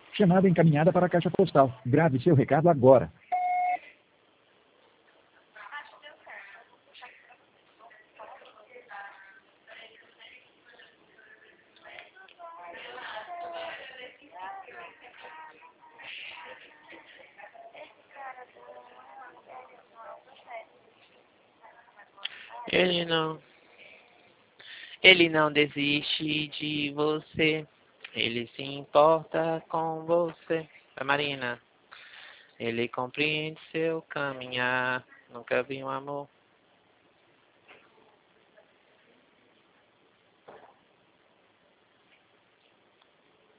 Chamada encaminhada para a caixa postal. Grave seu recado agora. Ele não desiste de você. Ele se importa com você. Vai, Marina. Ele compreende seu caminhar. Nunca vi um amor